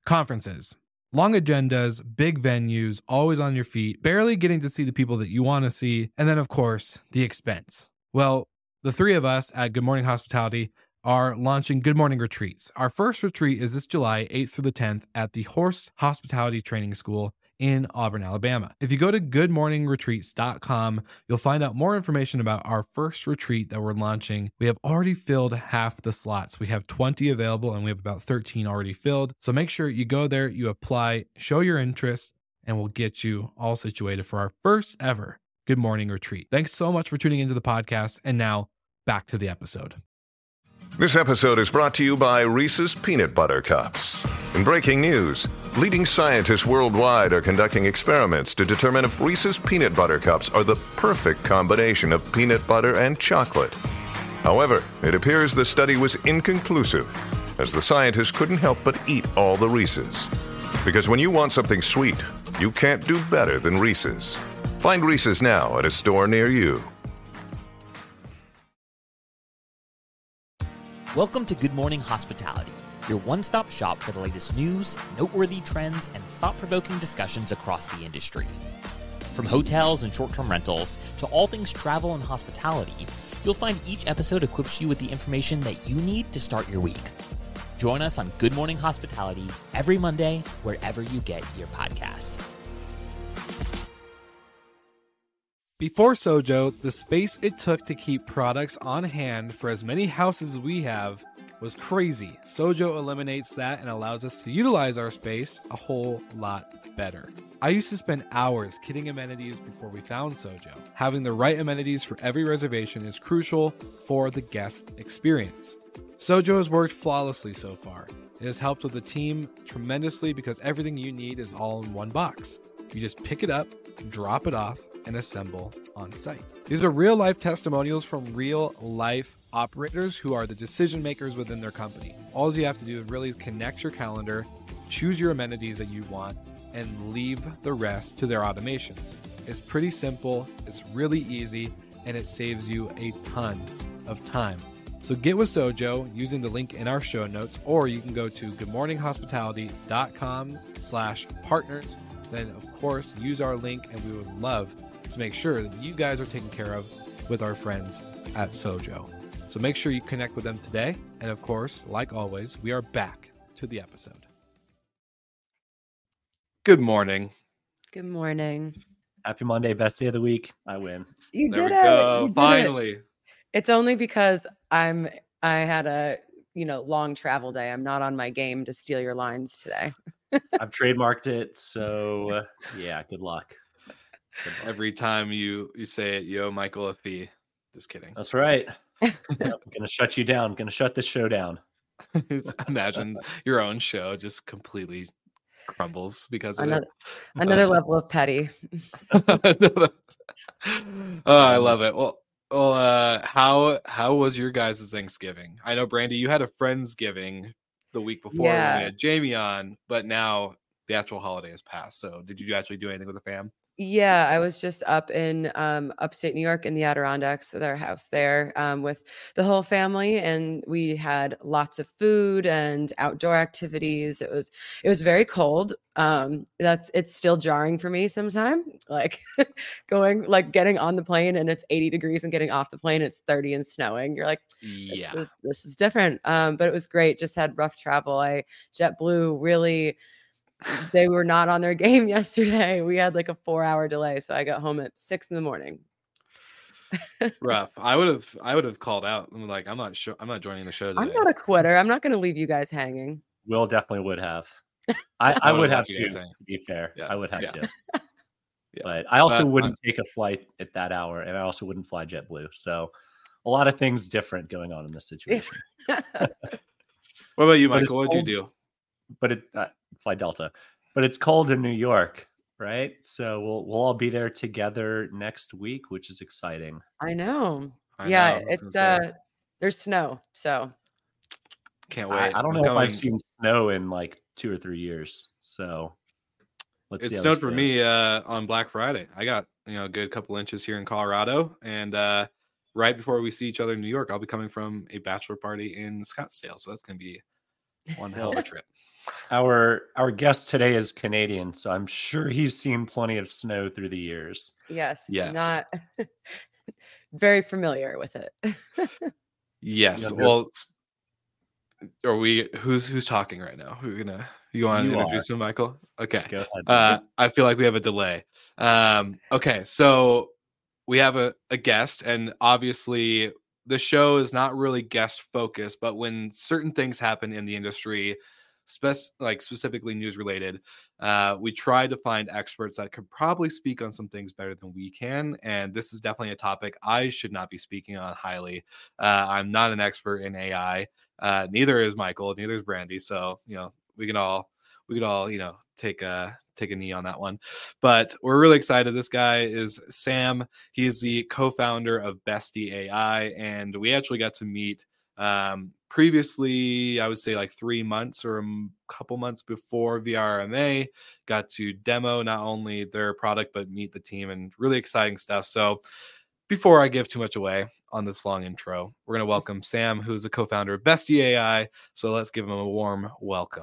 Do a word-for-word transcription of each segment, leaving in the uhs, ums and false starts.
Conferences. Long agendas, big venues, always on your feet, barely getting to see the people that you want to see, and then, of course, the expense. Well, the three of us at Good Morning Hospitality are launching Good Morning Retreats. Our first retreat is this July eighth through the tenth at the Horst Hospitality Training School in Auburn, Alabama. If you go to good morning retreats dot com, you'll find out more information about our first retreat that we're launching. We have already filled half the slots. We have twenty available and we have about thirteen already filled. So make sure you go there, you apply, show your interest, and we'll get you all situated for our first ever Good Morning Retreat. Thanks so much for tuning into the podcast. And now back to the episode. This episode is brought to you by Reese's Peanut Butter Cups. In breaking news, leading scientists worldwide are conducting experiments to determine if Reese's Peanut Butter Cups are the perfect combination of peanut butter and chocolate. However, it appears the study was inconclusive, as the scientists couldn't help but eat all the Reese's. Because when you want something sweet, you can't do better than Reese's. Find Reese's now at a store near you. Welcome to Good Morning Hospitality, your one-stop shop for the latest news, noteworthy trends, and thought-provoking discussions across the industry. From hotels and short-term rentals to all things travel and hospitality, you'll find each episode equips you with the information that you need to start your week. Join us on Good Morning Hospitality every Monday, wherever you get your podcasts. Before Sojo, the space it took to keep products on hand for as many houses as we have was crazy. Sojo eliminates that and allows us to utilize our space a whole lot better. I used to spend hours kitting amenities before we found Sojo. Having the right amenities for every reservation is crucial for the guest experience. Sojo has worked flawlessly so far. It has helped with the team tremendously because everything you need is all in one box. You just pick it up, drop it off, and assemble on site. These are real life testimonials from real life operators who are the decision makers within their company. All you have to do is really connect your calendar, choose your amenities that you want, and leave the rest to their automations. It's pretty simple, it's really easy, and it saves you a ton of time. So get with Sojo using the link in our show notes, or you can go to good morning hospitality dot com slash partners. Then, of course, use our link, and we would love to make sure that you guys are taken care of with our friends at Sojo. So make sure you connect with them today. And of course, like always, we are back to the episode. Good morning. Good morning. Happy Monday, best day of the week. I win. You There did we it. go. You did Finally. it. It's only because I'm I had a you know long travel day. I'm not on my game to steal your lines today. I've trademarked it, so uh, yeah, good luck. Good luck. Every time you, you say it, you owe Michael a fee. Just kidding. That's right. Yep, I'm gonna shut you down. Gonna shut this show down. Imagine your own show just completely crumbles because of Another, it. another level of petty. Oh, I love it. Well, well, uh, how how was your guys' Thanksgiving? I know, Brandy, you had a Friendsgiving the week before Yeah. when we had Jamie on, but now the actual holiday has passed. So, did you actually do anything with the fam? Yeah, I was just up in um, upstate New York in the Adirondacks, at our house there, um, with the whole family, and we had lots of food and outdoor activities. It was it was very cold. Um, that's it's still jarring for me sometimes. Like going, like getting on the plane and it's eighty degrees, and getting off the plane it's thirty and snowing. You're like, Yeah. this is, this is different. Um, but it was great. Just had rough travel. I JetBlue really. They were not on their game yesterday. We had like a four hour delay. So I got home at six in the morning. Rough. I would have I would have called out. I'm like, I'm not sure. I'm not joining the show today. I'm not a quitter. I'm not going to leave you guys hanging. Will definitely would have. I, I, I would would've have left you to, guys hanging. to be fair. Yeah, I would have yeah. to. Yeah. But I also But, wouldn't uh, take a flight at that hour, and I also wouldn't fly JetBlue. So a lot of things different going on in this situation. What about you, But it's Michael? What did you cold. do? But it uh, fly Delta. But it's cold in New York, right? So we'll we'll all be there together next week, which is exciting. I know. I yeah, know, I was it's gonna say. uh there's snow. So Can't I, wait. I don't I'm know if going- I've seen snow in like two or three years. So let's It see how snowed this for goes. me uh, on Black Friday. I got you know a good couple inches here in Colorado, and uh, right before we see each other in New York, I'll be coming from a bachelor party in Scottsdale, so that's gonna be one hell of a trip. Our our guest today is Canadian, so I'm sure he's seen plenty of snow through the years. Yes. Yes. Not very familiar with it. Yes. Well, are we? Who's who's talking right now? Who gonna? You want to You introduce are. him, Michael? Okay. Go ahead. Uh, I feel like we have a delay. Um, okay, so we have a, a guest, and obviously the show is not really guest focused, but when certain things happen in the industry, spec- like specifically news related, uh, we try to find experts that could probably speak on some things better than we can. And this is definitely a topic I should not be speaking on highly. Uh, I'm not an expert in A I. Uh, neither is Michael, neither is Brandy. So, you know, we can all, we could all, you know, take a, take a knee on that one, but we're really excited. This guy is Sam. He is the co-founder of Bestie A I. And we actually got to meet, um, previously, I would say like three months or a couple months before V R M A, got to demo not only their product, but meet the team, and really exciting stuff. So before I give too much away on this long intro, we're going to welcome Sam, who's the co-founder of Bestie A I. So let's give him a warm welcome.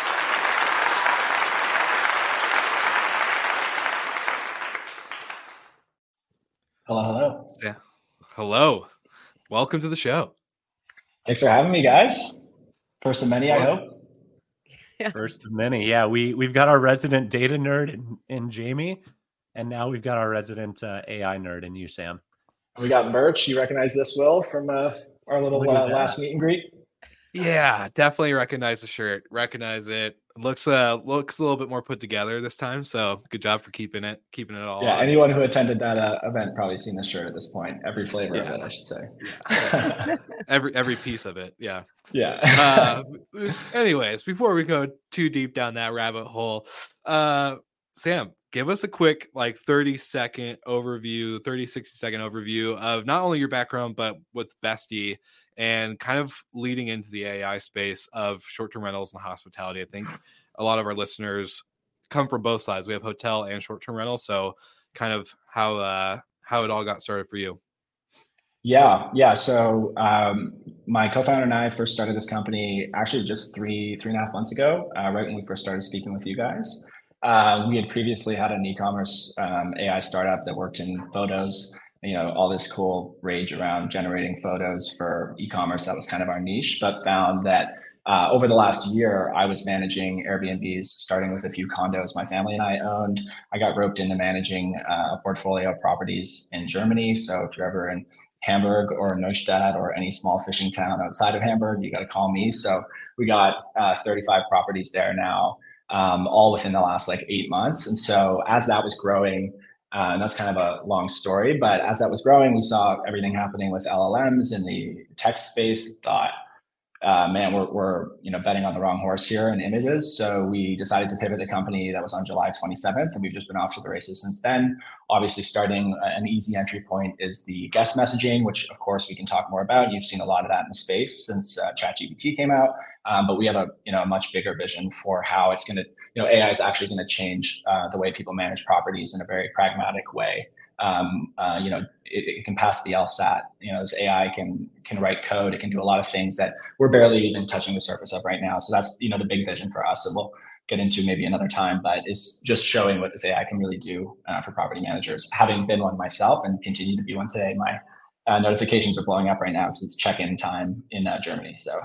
Hello, hello. Yeah. Hello. Welcome to the show. Thanks for having me, guys. First of many, I hope. Yeah. First of many. Yeah, we, we've got our resident data nerd in, in Jamie, and now we've got our resident uh, A I nerd in you, Sam. We got merch. You recognize this, Will, from uh, our little Look at uh, that. last meet and greet? Yeah, definitely recognize the shirt. Recognize it. Looks uh looks a little bit more put together this time. So good job for keeping it keeping it all. Yeah, on. anyone who attended that uh, event probably seen this shirt at this point. Every flavor Yeah. of it, I should say. Yeah. every every piece of it. Yeah. Yeah. Uh, anyways, before we go too deep down that rabbit hole, uh, Sam, give us a quick like thirty second overview, thirty, sixty second overview of not only your background, but with Bestie, and kind of leading into the A I space of short-term rentals and hospitality. I think a lot of our listeners come from both sides. We have hotel and short-term rental. So kind of how, uh, how it all got started for you. Yeah, yeah. So um, my co-founder and I first started this company actually just three, three and a half months ago, uh, right when we first started speaking with you guys. Uh, we had previously had an e-commerce um, A I startup that worked in photos, you know, all this cool rage around generating photos for e-commerce. That was kind of our niche, but found that uh, over the last year, I was managing Airbnbs, starting with a few condos my family and I owned. I got roped into managing uh, a portfolio of properties in Germany. So if you're ever in Hamburg or Neustadt or any small fishing town outside of Hamburg, you got to call me. So we got uh, thirty-five properties there now, um, all within the last like eight months. And so as that was growing, uh, and that's kind of a long story, but as that was growing, we saw everything happening with L L Ms in the text space. Thought, uh, man, we're, we're you know betting on the wrong horse here in images. So we decided to pivot the company. That was on July twenty-seventh, and we've just been off to the races since then. Obviously, starting an easy entry point is the guest messaging, which of course we can talk more about. You've seen a lot of that in the space since uh, ChatGPT came out, um, but we have a you know a much bigger vision for how it's going to you know A I is actually going to change uh, the way people manage properties in a very pragmatic way. Um, uh, you know, it, it can pass the LSAT. You know, this A I can can write code. It can do a lot of things that we're barely even touching the surface of right now. So that's you know the big vision for us, and we'll get into maybe another time. But it's just showing what this A I can really do uh, for property managers. Having been one myself and continue to be one today, my uh, notifications are blowing up right now because it's check-in time in uh, Germany. So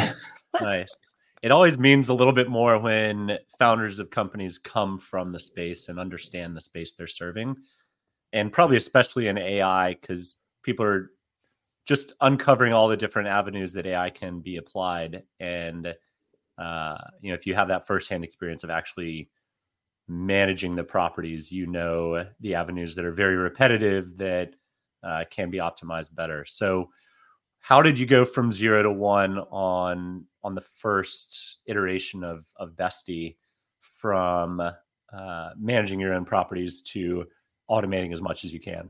Nice. It always means a little bit more when founders of companies come from the space and understand the space they're serving. And probably especially in A I, because people are just uncovering all the different avenues that A I can be applied. And, uh, you know, if you have that firsthand experience of actually managing the properties, you know, the avenues that are very repetitive that uh, can be optimized better. So how did you go from zero to one on, on the first iteration of, of Bestie, from uh, managing your own properties to automating as much as you can?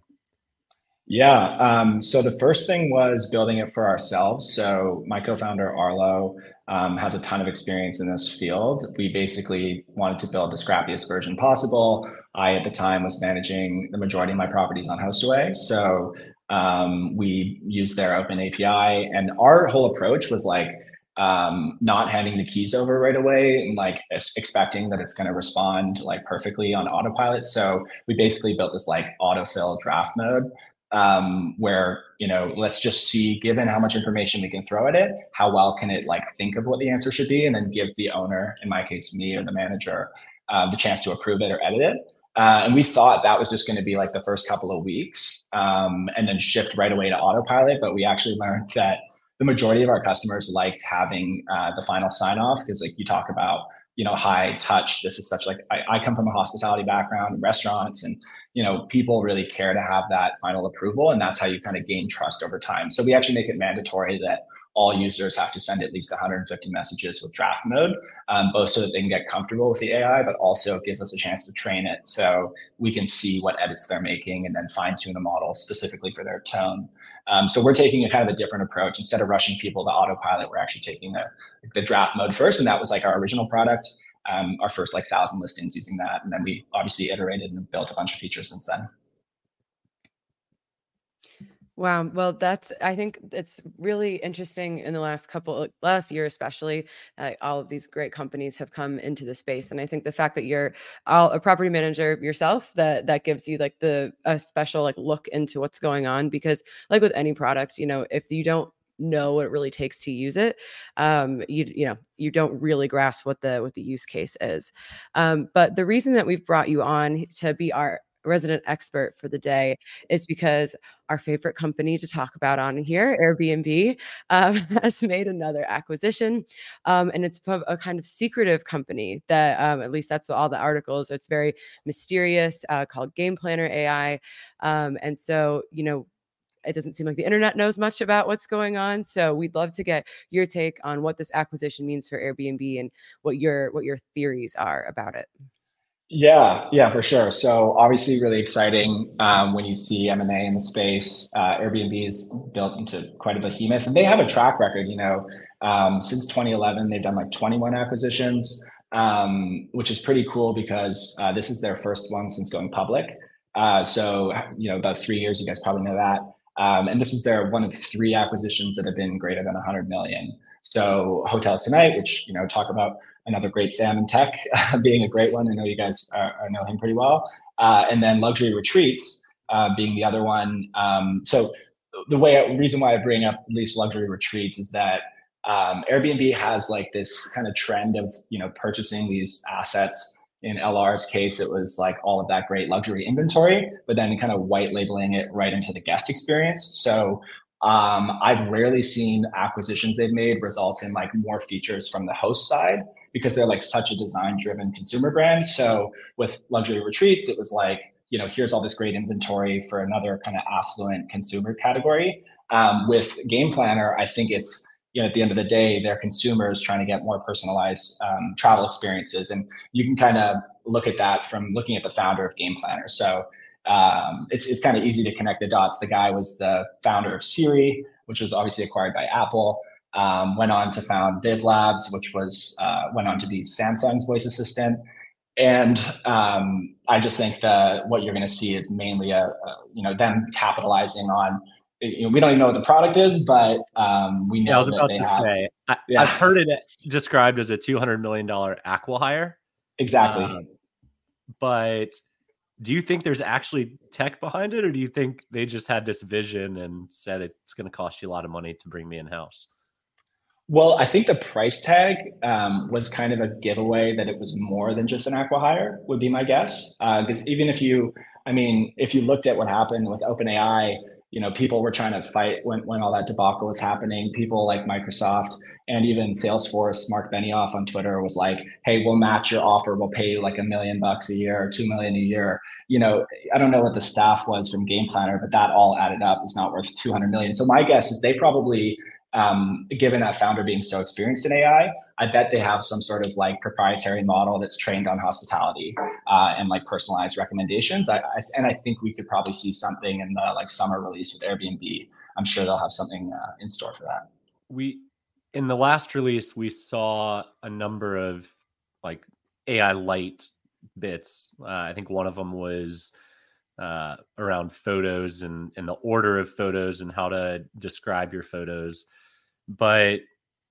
Yeah. Um, so the first thing was building it for ourselves. So my co-founder, Arlo, um, has a ton of experience in this field. We basically wanted to build the scrappiest version possible. I, at the time, was managing the majority of my properties on Hostaway. So um, we used their open A P I. And our whole approach was like, um, not handing the keys over right away and like expecting that it's going to respond like perfectly on autopilot. So we basically built this like autofill draft mode um, where, you know, let's just see, given how much information we can throw at it, how well can it like think of what the answer should be, and then give the owner, in my case, me or the manager, uh, the chance to approve it or edit it. Uh, and we thought that was just going to be like the first couple of weeks um, and then shift right away to autopilot. But we actually learned that the majority of our customers liked having uh, the final sign off, because like you talk about, you know, high touch. This is such like, I, I come from a hospitality background, restaurants, and, you know, people really care to have that final approval. And that's how you kind of gain trust over time. So we actually make it mandatory that all users have to send at least one hundred fifty messages with draft mode, um, both so that they can get comfortable with the A I, but also it gives us a chance to train it so we can see what edits they're making and then fine tune the model specifically for their tone. Um, so we're taking a kind of a different approach. Instead of rushing people to autopilot, we're actually taking the, the draft mode first. And that was like our original product, um, our first like thousand listings using that. And then we obviously iterated and built a bunch of features since then. Wow. Well, that's, I think it's really interesting in the last couple, last year, especially, uh, all of these great companies have come into the space. And I think the fact that you're all a property manager yourself, that, that gives you like the, a special like look into what's going on, because like with any product, you know, if you don't know what it really takes to use it, um, you, you know, you don't really grasp what the, what the use case is. Um, but the reason that we've brought you on to be our resident expert for the day is because our favorite company to talk about on here, Airbnb, um, has made another acquisition. Um, and it's a kind of secretive company that, um, at least that's what all the articles, it's very mysterious, uh, called Game Planner A I. Um, and so, you know, it doesn't seem like the internet knows much about what's going on. So we'd love to get your take on what this acquisition means for Airbnb and what your, what your theories are about it. Yeah, yeah, for sure. So obviously really exciting um, when you see M and A in the space. Uh, Airbnb is built into quite a behemoth, and they have a track record, you know, um, since twenty eleven, they've done like twenty-one acquisitions, um, which is pretty cool because uh, this is their first one since going public. Uh, so, you know, about three years, you guys probably know that. Um, and this is their one of three acquisitions that have been greater than one hundred million. So Hotels Tonight, which, you know, talk about another great Sam in tech uh, being a great one. I know you guys uh, know him pretty well. Uh, and then Luxury Retreats uh, being the other one. Um, so the way, the reason why I bring up at least Luxury Retreats is that um, Airbnb has like this kind of trend of, you know, purchasing these assets. In L R's case, it was like all of that great luxury inventory, but then kind of white labeling it right into the guest experience. So um, I've rarely seen acquisitions they've made result in like more features from the host side, because they're like such a design driven consumer brand. So with Luxury Retreats, it was like, you know, here's all this great inventory for another kind of affluent consumer category. Um, with Game Planner, I think it's, you know, at the end of the day, they're consumers trying to get more personalized um, travel experiences. And you can kind of look at that from looking at the founder of Game Planner. So um, it's, it's kind of easy to connect the dots. The guy was the founder of Siri, which was obviously acquired by Apple. Um, went on to found Viv Labs, which was uh, went on to be Samsung's voice assistant. And um, I just think that what you're going to see is mainly a, a you know them capitalizing on. You know, we don't even know what the product is, but um, we know. Yeah, I was that about they to have, say I, yeah. I've heard it described as a two hundred million dollars acqui-hire. Exactly. Um, but do you think there's actually tech behind it, or do you think they just had this vision and said it's going to cost you a lot of money to bring me in house? Well, I think the price tag um, was kind of a giveaway that it was more than just an acqui-hire, would be my guess. Because uh, even if you, I mean, if you looked at what happened with OpenAI, you know, people were trying to fight when, when all that debacle was happening. People like Microsoft and even Salesforce, Mark Benioff on Twitter was like, hey, we'll match your offer. We'll pay you like a million bucks a year or two million a year. You know, I don't know what the staff was from Game Planner, but that all added up is not worth two hundred million. So my guess is they probably, Um, given that founder being so experienced in A I, I bet they have some sort of like proprietary model that's trained on hospitality uh, and like personalized recommendations. I, I, and I think we could probably see something in the like summer release with Airbnb. I'm sure they'll have something uh, in store for that. We, in the last release, we saw a number of like A I light bits. Uh, I think one of them was uh, around photos and, and the order of photos and how to describe your photos. But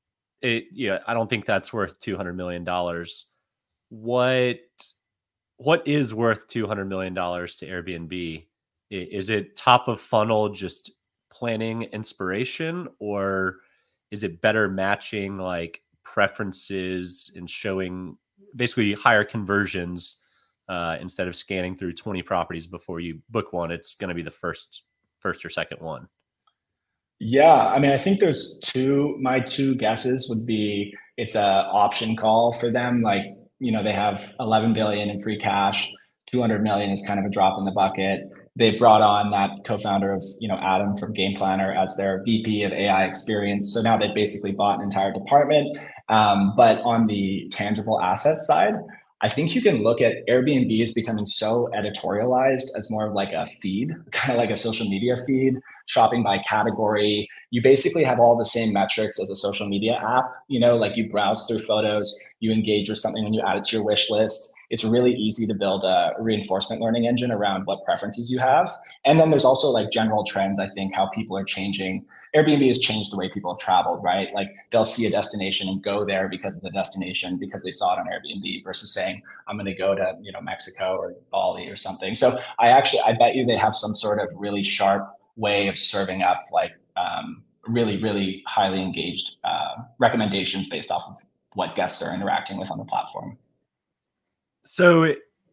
it, yeah, I don't think that's worth two hundred million dollars. What, what is worth two hundred million dollars to Airbnb? Is it top of funnel, just planning inspiration, or is it better matching like preferences and showing basically higher conversions uh, instead of scanning through twenty properties before you book one? It's going to be the first, first or second one. Yeah, I mean, I think there's two, my two guesses would be it's a option call for them. Like, you know, they have eleven billion in free cash, two hundred million is kind of a drop in the bucket. They brought on that co-founder of, you know, Adam from Game Planner as their V P of A I experience. So now they've basically bought an entire department. Um, but on the tangible assets side, I think you can look at Airbnb is becoming so editorialized as more of like a feed, kind of like a social media feed, shopping by category. You basically have all the same metrics as a social media app. You know, like you browse through photos, you engage with something and you add it to your wish list. It's really easy to build a reinforcement learning engine around what preferences you have. And then there's also like general trends, I think, how people are changing. Airbnb has changed the way people have traveled, right? Like they'll see a destination and go there because of the destination, because they saw it on Airbnb, versus saying, I'm going to go to, you know, Mexico or Bali or something. So I actually, I bet you they have some sort of really sharp way of serving up like um, really, really highly engaged uh, recommendations based off of what guests are interacting with on the platform. So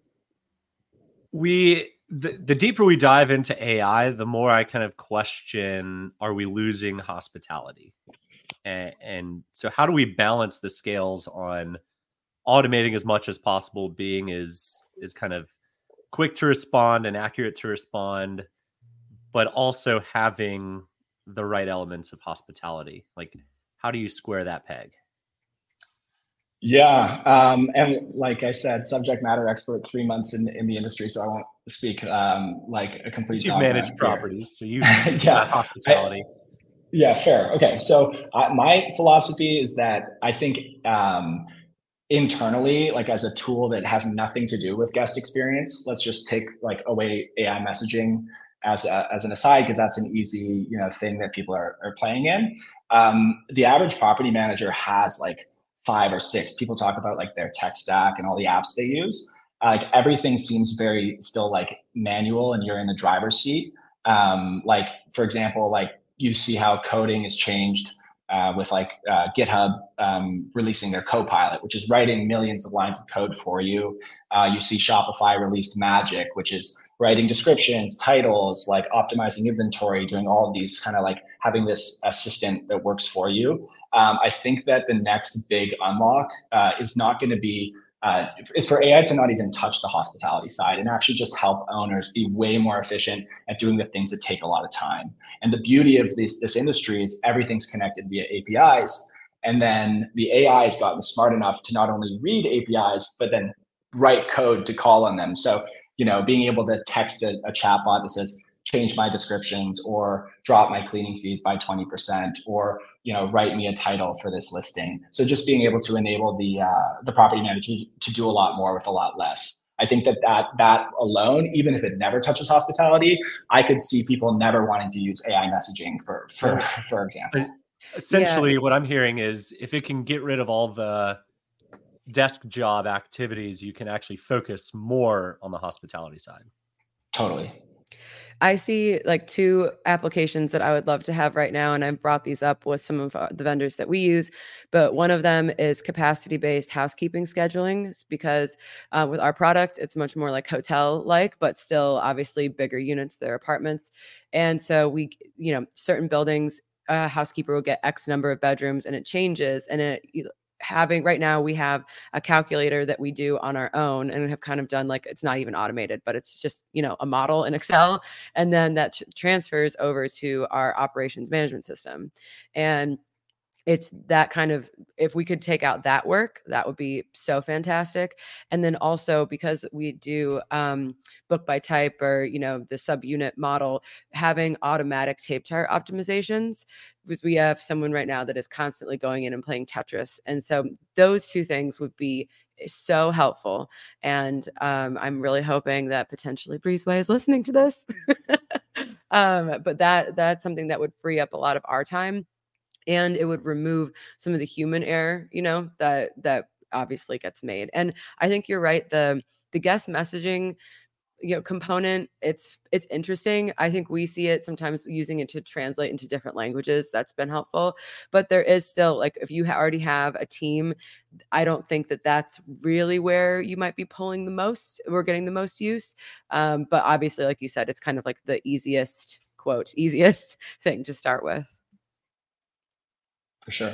we, the, the deeper we dive into A I, the more I kind of question, are we losing hospitality? And, and so how do we balance the scales on automating as much as possible, being is, is kind of quick to respond and accurate to respond, but also having the right elements of hospitality? Like, how do you square that peg? Yeah. Um, and like I said, subject matter expert, three months in, in the industry. So I won't speak um, like a complete You've managed properties, so you yeah, hospitality. I, yeah, fair. Okay. So uh, my philosophy is that I think um, internally, like as a tool that has nothing to do with guest experience, let's just take like away A I messaging as a, as an aside, because that's an easy, you know, thing that people are, are playing in. Um, the average property manager has like five or six. People talk about like their tech stack and all the apps they use. Uh, like everything seems very still like manual, and you're in the driver's seat. Um, like for example, like you see how coding has changed uh, with like uh, GitHub um, releasing their Copilot, which is writing millions of lines of code for you. Uh, you see Shopify released Magic, which is writing descriptions, titles, like optimizing inventory, doing all of these kind of like having this assistant that works for you. Um, I think that the next big unlock uh, is not going to be, uh, is for A I to not even touch the hospitality side and actually just help owners be way more efficient at doing the things that take a lot of time. And the beauty of this, this industry is everything's connected via A P Is. And then the A I has gotten smart enough to not only read A P Is, but then write code to call on them. So, you know, being able to text a, a chatbot that says, change my descriptions, or drop my cleaning fees by twenty percent, or, you know, write me a title for this listing. So just being able to enable the uh, the property manager to do a lot more with a lot less. I think that, that that alone, even if it never touches hospitality, I could see people never wanting to use A I messaging for, for, for example. Essentially, Yeah. what I'm hearing is if it can get rid of all the desk job activities, you can actually focus more on the hospitality side. Totally. I see like two applications that I would love to have right now, and I've brought these up with some of uh, the vendors that we use. But one of them is capacity-based housekeeping scheduling, because uh, with our product, it's much more like hotel-like, but still obviously bigger units, they're apartments. And so we, you know, certain buildings, a housekeeper will get X number of bedrooms, and it changes, and it having right now we have a calculator that we do on our own and have kind of done like, it's not even automated, but it's just, you know, a model in Excel. And then that tr- transfers over to our operations management system. And it's that kind of, if we could take out that work, that would be so fantastic. And then also because we do um, book by type, or, you know, the subunit model, having automatic tape tire optimizations, because we have someone right now that is constantly going in and playing Tetris. And so those two things would be so helpful. And um, I'm really hoping that potentially Breezeway is listening to this. um, but that that's something that would free up a lot of our time. and it would remove some of the human error, you know, that that obviously gets made. And I think you're right. The the guest messaging, you know, component, it's it's interesting. I think we see it sometimes using it to translate into different languages. That's been helpful. But there is still, like, if you ha- already have a team, I don't think that that's really where you might be pulling the most. We're getting the most use. Um, but obviously, like you said, it's kind of like the easiest, quote, easiest thing to start with. For sure.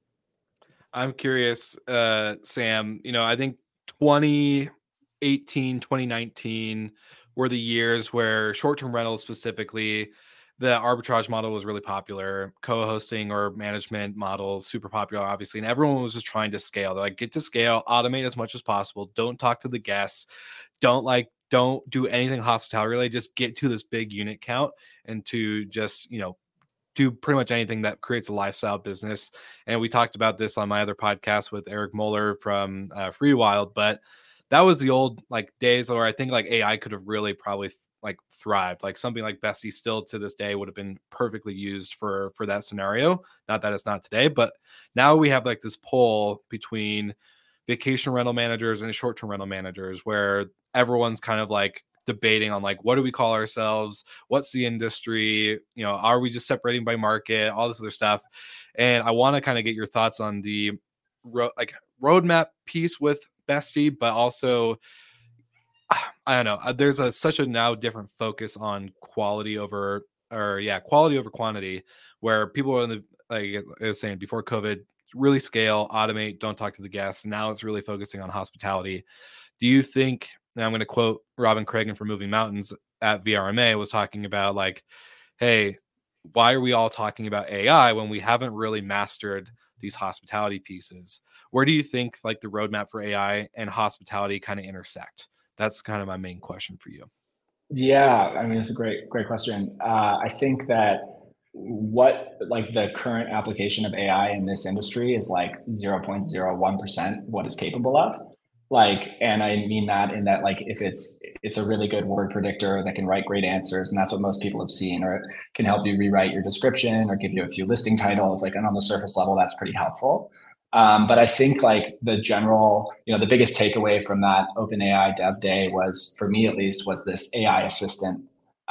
I'm curious, uh, Sam, you know, I think twenty eighteen, twenty nineteen were the years where short-term rentals specifically, the arbitrage model was really popular. Co-hosting or management model, super popular, obviously. And everyone was just trying to scale. They're like, get to scale, automate as much as possible. Don't talk to the guests. Don't like, don't do anything hospitality related. Just get to this big unit count and to just, you know, do pretty much anything that creates a lifestyle business. And we talked about this on my other podcast with Eric Moeller from uh, FreeWild, but that was the old like days where I think like A I could have really probably th- like thrived. Like something like Bestie still to this day would have been perfectly used for for that scenario. Not that it's not today, but now we have like this pull between vacation rental managers and short-term rental managers where everyone's kind of like debating on like, what do we call ourselves? What's the industry? You know, are we just separating by market? All this other stuff. And I want to kind of get your thoughts on the ro- like roadmap piece with Bestie, but also, I don't know, there's a such a now different focus on quality over, or yeah, quality over quantity, where people are in the, like I was saying before COVID, really scale, automate, don't talk to the guests. Now it's really focusing on hospitality. Do you think, now I'm going to quote Robin Cragen from Moving Mountains at V R M A, was talking about like, hey, why are we all talking about A I when we haven't really mastered these hospitality pieces? Where do you think like the roadmap for A I and hospitality kind of intersect? That's kind of my main question for you. Yeah, I mean, it's a great, great question. Uh, I think that what like the current application of A I in this industry is like zero point zero one percent what it's capable of. Like, and I mean that in that, like, if it's it's a really good word predictor that can write great answers, and that's what most people have seen, or it can help you rewrite your description or give you a few listing titles, like, and on the surface level, that's pretty helpful. Um, but I think like the general, you know, the biggest takeaway from that OpenAI Dev Day was, for me at least, was this A I assistant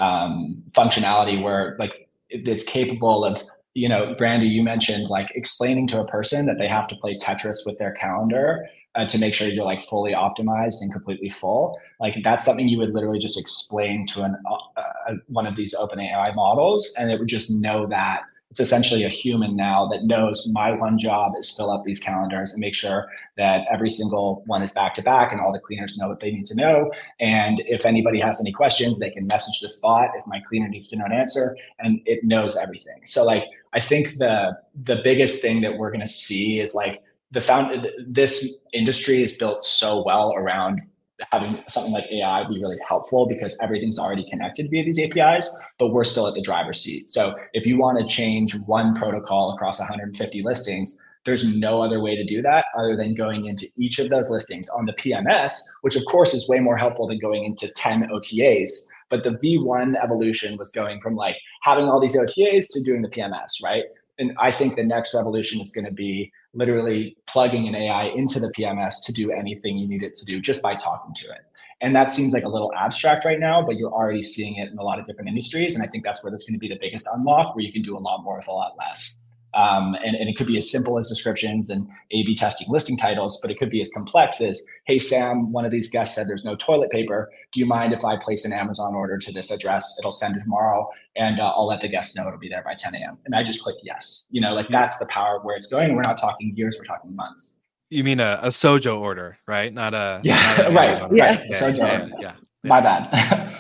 um, functionality where like it, it's capable of, you know, Brandy, you mentioned like explaining to a person that they have to play Tetris with their calendar uh, to make sure you're like fully optimized and completely full. Like that's something you would literally just explain to an uh, one of these OpenAI models, and it would just know that. It's essentially a human now that knows my one job is fill up these calendars and make sure that every single one is back to back and all the cleaners know what they need to know. And if anybody has any questions, they can message this bot if my cleaner needs to know an answer, and it knows everything. So like, I think the the biggest thing that we're going to see is like the found this industry is built so well around having something like A I be really helpful because everything's already connected via these A P Is, but we're still at the driver's seat. So if you want to change one protocol across one hundred fifty listings, there's no other way to do that other than going into each of those listings on the P M S, which of course is way more helpful than going into ten O T As. But the V one evolution was going from like having all these O T As to doing the P M S, right? And I think the next revolution is going to be literally plugging an A I into the P M S to do anything you need it to do just by talking to it. And that seems like a little abstract right now, but you're already seeing it in a lot of different industries. And I think that's where that's going to be the biggest unlock, where you can do a lot more with a lot less. Um, and, and it could be as simple as descriptions and A B testing listing titles, but it could be as complex as, hey, Sam, one of these guests said there's no toilet paper. Do you mind if I place an Amazon order to this address? It'll send it tomorrow, and uh, I'll let the guest know it'll be there by ten a.m. And I just click yes. You know, like that's the power of where it's going. We're not talking years, we're talking months. You mean a, a Sojo order, right? Not a yeah, not right, Amazon, yeah. right. Yeah, Sojo yeah, order. yeah, yeah. My bad.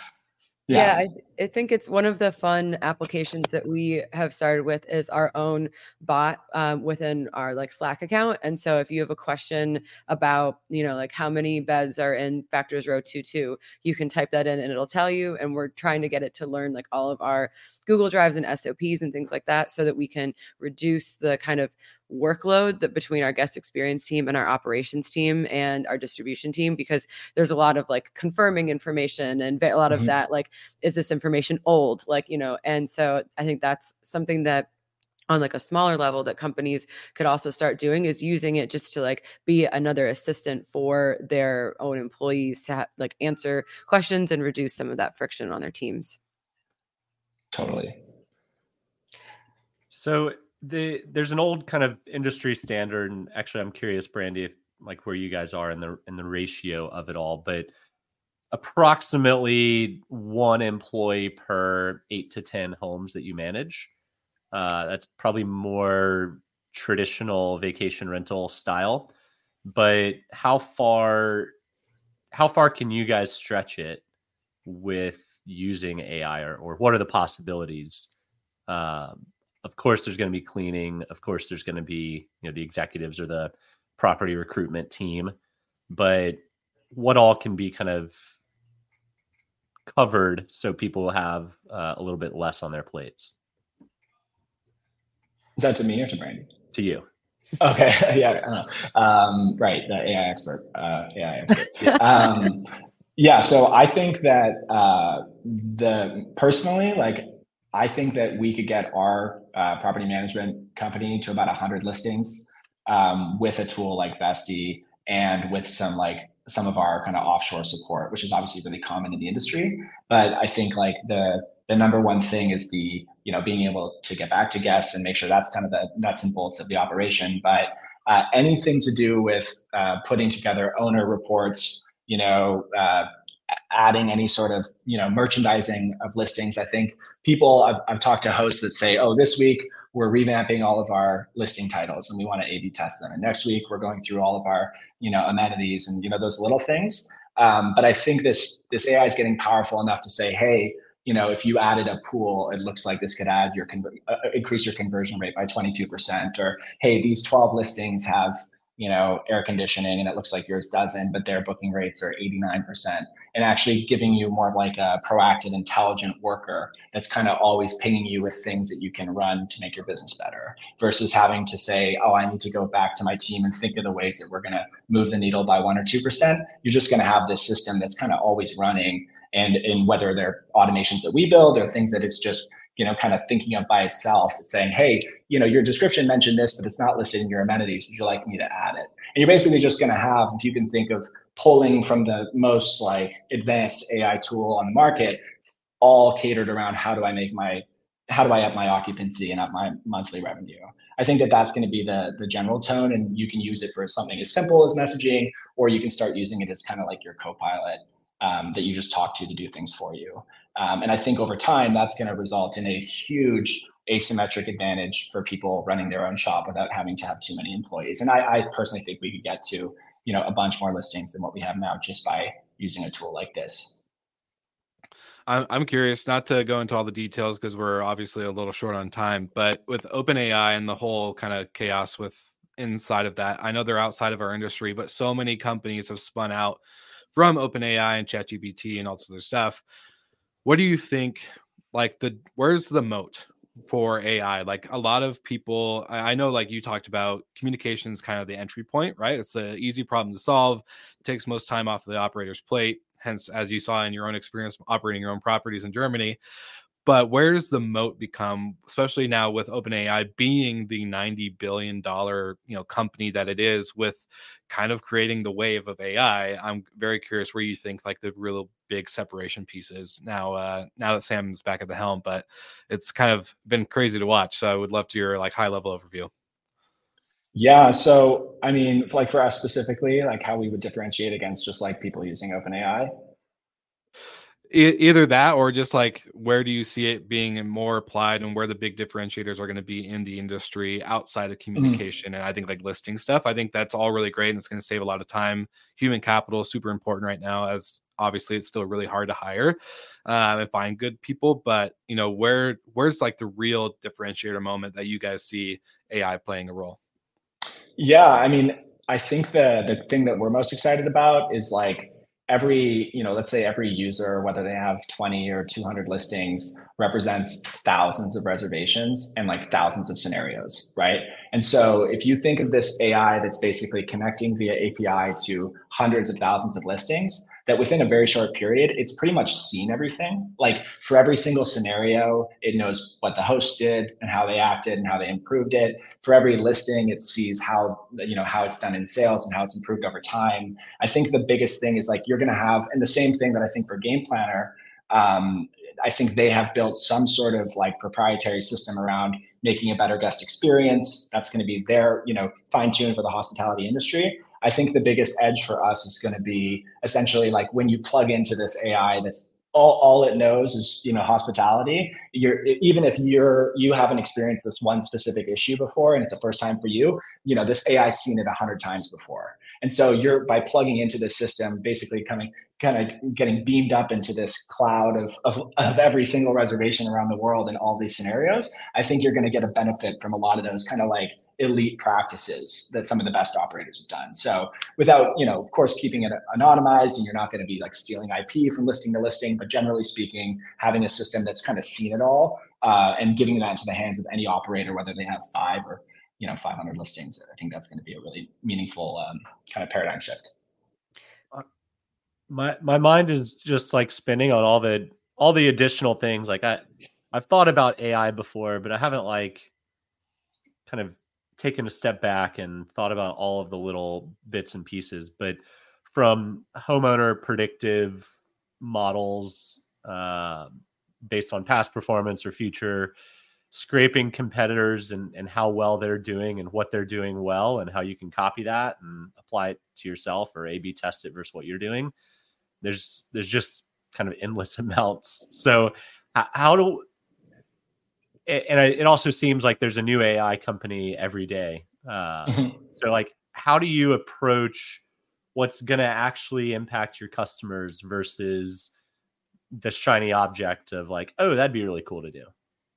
Yeah, yeah I, I think it's one of the fun applications that we have started with is our own bot um, within our like Slack account. And so if you have a question about, you know, like how many beds are in Factors Row two two, you can type that in and it'll tell you. And we're trying to get it to learn like all of our Google Drives and S O Ps and things like that so that we can reduce the kind of workload that between our guest experience team and our operations team and our distribution team, because there's a lot of like confirming information and a lot of mm-hmm. that, like, is this information old? Like, you know, and so I think that's something that on like a smaller level that companies could also start doing is using it just to like be another assistant for their own employees to ha- like answer questions and reduce some of that friction on their teams. Totally. So the there's an old kind of industry standard, and actually I'm curious, Brandy, if like where you guys are in the in the ratio of it all, but approximately one employee per eight to ten homes that you manage. Uh, that's probably more traditional vacation rental style, but how far, how far can you guys stretch it with using A I, or, or what are the possibilities? Um, of course, there's going to be cleaning. Of course, there's going to be, you know, the executives or the property recruitment team, but what all can be kind of covered so people have uh, a little bit less on their plates? Is that to me or to Brandy? To you. Okay. Yeah. I don't know. Um, right. The A I expert. Uh, A I expert. um, yeah. So I think that uh, the personally, like, I think that we could get our uh, property management company to about one hundred listings um, with a tool like Bestie and with some like some of our kind of offshore support, which is obviously really common in the industry. But I think like the the number one thing is the, you know, being able to get back to guests and make sure that's kind of the nuts and bolts of the operation. But uh, anything to do with uh, putting together owner reports, you know, uh, adding any sort of, you know, merchandising of listings. I think people, I've, I've talked to hosts that say, oh, this week we're revamping all of our listing titles and we want to A B test them. And next week we're going through all of our, you know, amenities and, you know, those little things. Um, but I think this, this A I is getting powerful enough to say, hey, you know, if you added a pool, it looks like this could add your con- uh, increase your conversion rate by twenty-two percent. Or, hey, these twelve listings have, you know, air conditioning and it looks like yours doesn't, but their booking rates are eighty-nine percent. And actually giving you more of like a proactive, intelligent worker that's kind of always pinging you with things that you can run to make your business better, versus having to say, oh, I need to go back to my team and think of the ways that we're going to move the needle by one or two percent. You're just going to have this system that's kind of always running. And, and whether they're automations that we build or things that it's just, you know, kind of thinking of by itself, it's saying, hey, you know, your description mentioned this, but it's not listed in your amenities. Would you like me to add it? And you're basically just going to have, if you can think of pulling from the most like advanced A I tool on the market, all catered around how do I make my, how do I up my occupancy and up my monthly revenue? I think that that's going to be the, the general tone, and you can use it for something as simple as messaging, or you can start using it as kind of like your co-pilot um, that you just talk to to do things for you. Um, and I think over time, that's going to result in a huge asymmetric advantage for people running their own shop without having to have too many employees. And I, I personally think we could get to, you know, a bunch more listings than what we have now just by using a tool like this. I'm I'm curious, not to go into all the details because we're obviously a little short on time, but with OpenAI and the whole kind of chaos with inside of that, I know they're outside of our industry, but so many companies have spun out from OpenAI and ChatGPT and all this other stuff. What do you think, like the, where's the moat for A I? Like a lot of people, I know like you talked about, communication is kind of the entry point, right? It's the easy problem to solve. It takes most time off of the operator's plate. Hence, as you saw in your own experience operating your own properties in Germany. But where does the moat become, especially now with OpenAI being the ninety billion dollars, you know, company that it is, with kind of creating the wave of A I? I'm very curious where you think like the real big separation piece is now, uh, now that Sam's back at the helm, but it's kind of been crazy to watch. So I would love to hear like high level overview. Yeah. So, I mean, like for us specifically, like how we would differentiate against just like people using OpenAI. E- either that, or just like, where do you see it being more applied and where the big differentiators are going to be in the industry outside of communication? Mm-hmm. And I think like listing stuff, I think that's all really great. And it's going to save a lot of time. Human capital is super important right now, as obviously it's still really hard to hire uh, and find good people. But, you know, where, where's like the real differentiator moment that you guys see A I playing a role? Yeah. I mean, I think the, the thing that we're most excited about is like, every, you know, let's say every user, whether they have twenty or two hundred listings, represents thousands of reservations and like thousands of scenarios, right? And so if you think of this A I that's basically connecting via A P I to hundreds of thousands of listings, that within a very short period, it's pretty much seen everything. Like for every single scenario, it knows what the host did and how they acted and how they improved it. For every listing, it sees how, you know, how it's done in sales and how it's improved over time. I think the biggest thing is like you're going to have, and the same thing that I think for Game Planner, um, I think they have built some sort of like proprietary system around making a better guest experience. That's going to be their, you know, fine tuned for the hospitality industry. I think the biggest edge for us is going to be essentially like when you plug into this A I that's all, all it knows is, you know, hospitality. You're, even if you're, you haven't experienced this one specific issue before and it's the first time for you, you know, this A I's seen it a hundred times before. And so you're, by plugging into this system, basically coming, kind of getting beamed up into this cloud of, of, of every single reservation around the world in all these scenarios, I think you're going to get a benefit from a lot of those kind of like elite practices that some of the best operators have done. So without, you know, of course, keeping it anonymized, and you're not going to be like stealing I P from listing to listing, but generally speaking, having a system that's kind of seen it all uh, and giving that into the hands of any operator, whether they have five or, you know, five hundred listings, I think that's going to be a really meaningful um, kind of paradigm shift. My my mind is just like spinning on all the all the additional things. Like I I've thought about A I before, but I haven't like kind of taken a step back and thought about all of the little bits and pieces. But from homeowner predictive models uh, based on past performance or future, scraping competitors and, and how well they're doing and what they're doing well and how you can copy that and apply it to yourself or A B test it versus what you're doing. There's, there's just kind of endless amounts. So how do, and it also seems like there's a new A I company every day. Uh, mm-hmm. So like, how do you approach what's going to actually impact your customers versus the shiny object of like, oh, that'd be really cool to do?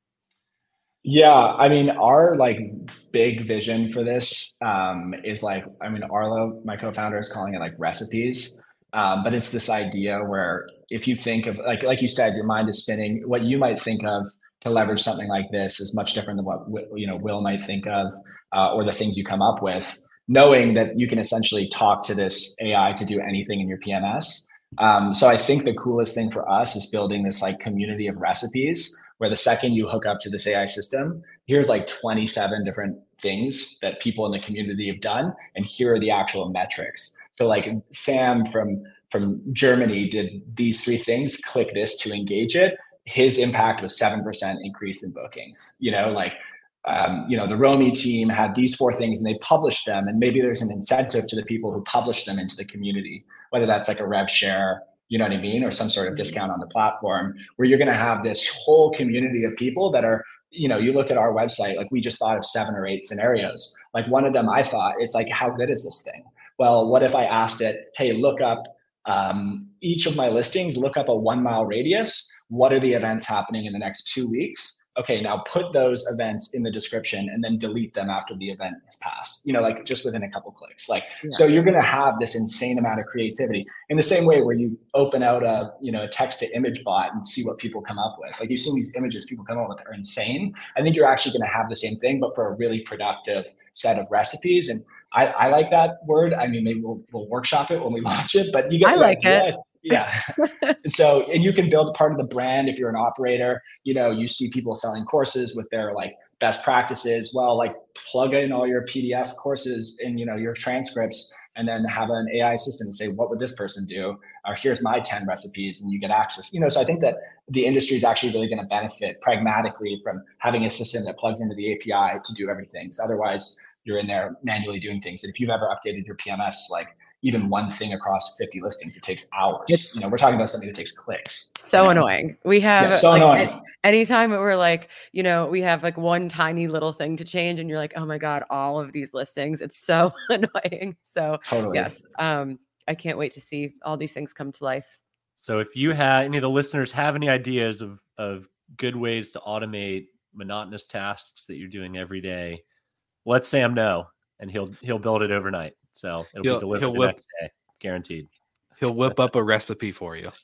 Yeah, I mean, our like big vision for this um, is like, I mean, Arlo, my co-founder, is calling it like recipes. Um, but it's this idea where if you think of like, like you said, your mind is spinning. What you might think of to leverage something like this is much different than what, you know, Will might think of uh, or the things you come up with, knowing that you can essentially talk to this A I to do anything in your P M S. Um, so I think the coolest thing for us is building this like community of recipes where the second you hook up to this A I system, here's like twenty-seven different things that people in the community have done. And here are the actual metrics. So like Sam from, from Germany did these three things, click this to engage it. His impact was seven percent increase in bookings, you know, like, um, you know, the Romy team had these four things and they published them. And maybe there's an incentive to the people who publish them into the community, whether that's like a rev share, you know what I mean? Or some sort of discount on the platform where you're going to have this whole community of people that are, you know, you look at our website, like we just thought of seven or eight scenarios. Like one of them I thought, it's like, how good is this thing? Well, what if I asked it, hey, look up um, each of my listings, look up a one mile radius. What are the events happening in the next two weeks? Okay, now put those events in the description and then delete them after the event has passed, you know, like just within a couple clicks. Like, yeah. So you're going to have this insane amount of creativity in the same way where you open out a, you know, a text to image bot and see what people come up with. Like you've seen these images people come up with that are insane. I think you're actually going to have the same thing, but for a really productive set of recipes. And I, I like that word. I mean, maybe we'll, we'll workshop it when we launch it, but you get I like it. Yeah. And so, and you can build part of the brand if you're an operator. You know, you see people selling courses with their like best practices. Well, like plug in all your P D F courses in, you know, your transcripts and then have an A I system and say, what would this person do? Or here's my ten recipes and you get access. You know, so I think that the industry is actually really going to benefit pragmatically from having a system that plugs into the A P I to do everything. Because otherwise you're in there manually doing things. And if you've ever updated your P M S, like even one thing across fifty listings, it takes hours. It's, you know, we're talking about something that takes clicks. So you know? annoying. We have yeah, so like, annoying. Anytime we're like, you know, we have like one tiny little thing to change and you're like, oh my God, all of these listings. It's so annoying. So totally. Yes, um, I can't wait to see all these things come to life. So if you have any of the listeners have any ideas of, of good ways to automate monotonous tasks that you're doing every day, let Sam know and he'll, he'll build it overnight. So it'll he'll, be delivered the whip, next day, guaranteed. He'll whip up a recipe for you.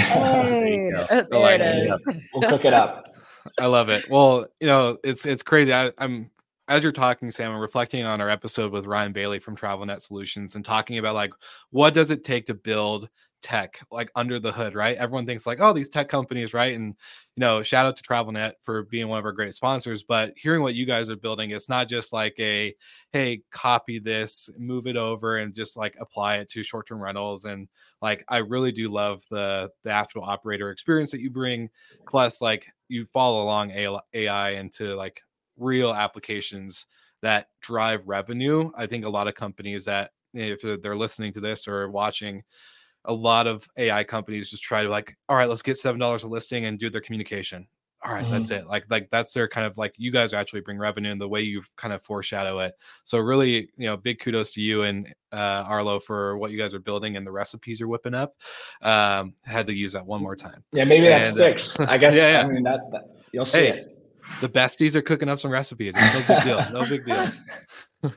Hey, there, there it is. We'll cook it up. I love it. Well, you know, it's it's crazy. I, I'm as you're talking, Sam, I'm reflecting on our episode with Ryan Bailey from TravelNet Solutions and talking about like, what does it take to build tech like under the hood, right? Everyone thinks like, oh, these tech companies, right? And, you know, shout out to TravelNet for being one of our great sponsors, but hearing what you guys are building, it's not just like a, hey, copy this, move it over and just like apply it to short-term rentals. And like, I really do love the, the actual operator experience that you bring. Plus like you follow along A I into like real applications that drive revenue. I think a lot of companies that if they're listening to this or watching, a lot of A I companies just try to like, all right, let's get seven dollars a listing and do their communication. All right, mm-hmm. that's it. Like, like that's their kind of like, you guys actually bring revenue in the way you kind of foreshadow it. So really, you know, big kudos to you and uh, Arlo for what you guys are building and the recipes you're whipping up. Um, had to use that one more time. Yeah, maybe and, that sticks. Uh, I guess. Yeah, yeah. I mean, that, that you'll see hey, it. The besties are cooking up some recipes. It's no big deal. No big deal.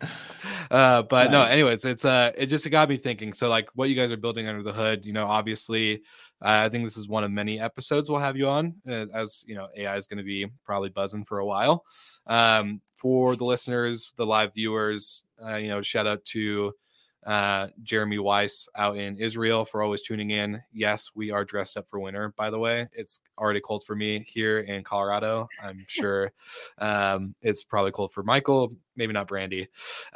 uh but nice. No, anyways, it's uh it just it got me thinking. So like what you guys are building under the hood, you know, obviously uh, I think this is one of many episodes we'll have you on, uh, as you know, A I is going to be probably buzzing for a while. Um for the listeners, the live viewers, uh, you know, shout out to uh Jeremy Weiss out in Israel for always tuning in. Yes, we are dressed up for winter, by the way. It's already cold for me here in Colorado. I'm sure um it's probably cold for Michael, maybe not Brandy.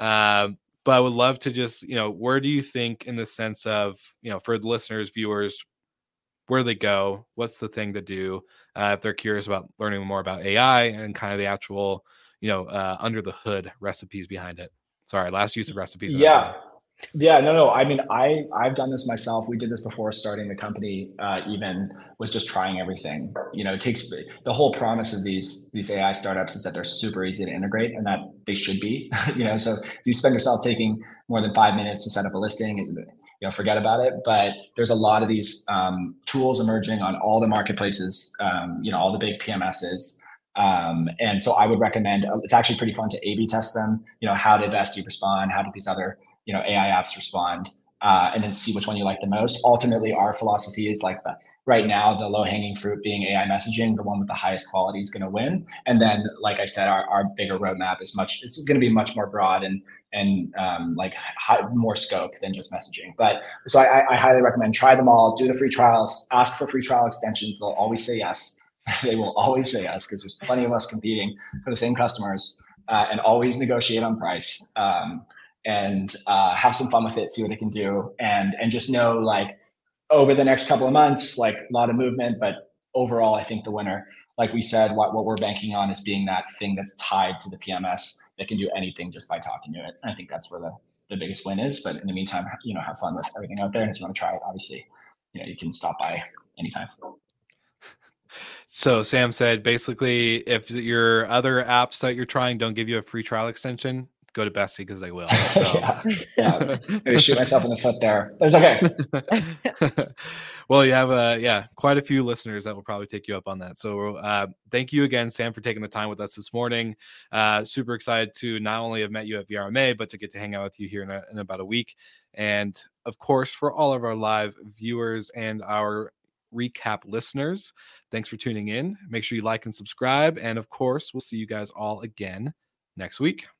Um but I would love to just, you know, where do you think in the sense of, you know, for the listeners, viewers, where they go, what's the thing to do uh, if they're curious about learning more about A I and kind of the actual, you know, uh, under the hood recipes behind it? Sorry, last use of recipes. Yeah. Yeah, no, no. I mean, I, I've done this myself. We did this before starting the company, uh, even was just trying everything. You know, it takes the whole promise of these, these A I startups is that they're super easy to integrate and that they should be, you know, so if you spend yourself taking more than five minutes to set up a listing, you know, forget about it. But there's a lot of these um, tools emerging on all the marketplaces, um, you know, all the big P M Ss. Um, and so I would recommend, it's actually pretty fun to A B test them. You know, how did Bestie respond? How did these other, you know, A I apps respond, uh, and then see which one you like the most. Ultimately, our philosophy is like the, right now, the low hanging fruit being A I messaging, the one with the highest quality is going to win. And then, like I said, our, our bigger roadmap is much, it's going to be much more broad and, and um, like high, more scope than just messaging. But so I, I highly recommend try them all, do the free trials, ask for free trial extensions. They'll always say yes. They will always say yes because there's plenty of us competing for the same customers, uh, and always negotiate on price. Um, and uh, have some fun with it, see what it can do. And, and just know like over the next couple of months, like a lot of movement, but overall, I think the winner, like we said, what, what we're banking on is being that thing that's tied to the P M S that can do anything just by talking to it. And I think that's where the, the biggest win is. But in the meantime, you know, have fun with everything out there. And if you want to try it, obviously, you know, you can stop by anytime. So Sam said, basically, if your other apps that you're trying don't give you a free trial extension, go to Bestie because they will. So. yeah, yeah. Maybe shoot myself in the foot there. But it's okay. Well, you have uh, yeah, quite a few listeners that will probably take you up on that. So uh, thank you again, Sam, for taking the time with us this morning. Uh, super excited to not only have met you at V R M A, but to get to hang out with you here in, a, in about a week. And of course, for all of our live viewers and our recap listeners, thanks for tuning in. Make sure you like and subscribe. And of course, we'll see you guys all again next week.